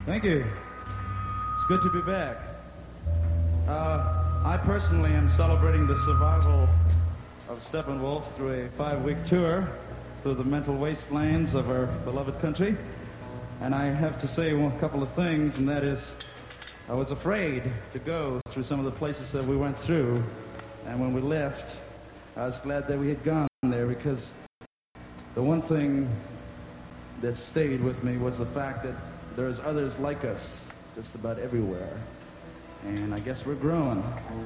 Thank you. It's good to be back. I personally am celebrating the survival of Steppenwolf through a 5-week tour through the mental wastelands of our beloved country. And I have to say a couple of things, and that is, I was afraid to go through some of the places that we went through. And when we left, I was glad that we had gone there, because the one thing that stayed with me was the fact that there's others like us just about everywhere. And I guess we're growing.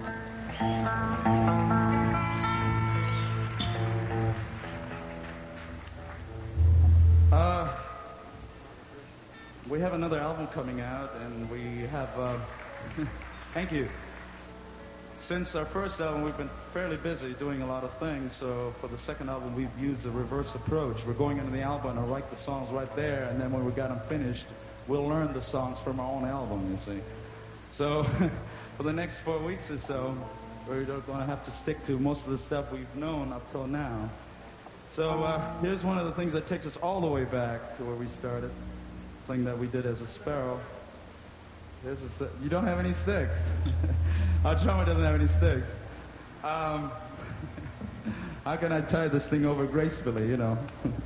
We have another album coming out, and we have, thank you. Since our first album, we've been fairly busy doing a lot of things, so for the second album, we've used a reverse approach. We're going into the album and I'll write the songs right there, and then when we got them finished, we'll learn the songs from our own album, you see. So, for the next 4 weeks or so, we're going to have to stick to most of the stuff we've known up till now. So, here's one of the things that takes us all the way back to where we started, thing that we did as a Sparrow. You don't have any sticks. Our drummer doesn't have any sticks. How can I tie this thing over gracefully, you know?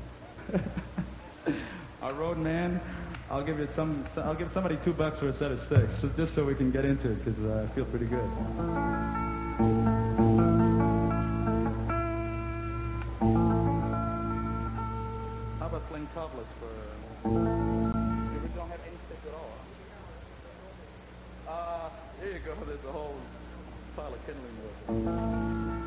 Our road man, I'll give somebody $2 for a set of sticks, just so we can get into it, because I feel pretty good. How about playing cobblers for? We don't have any sticks at all. Here you go. There's a whole pile of kindling wood.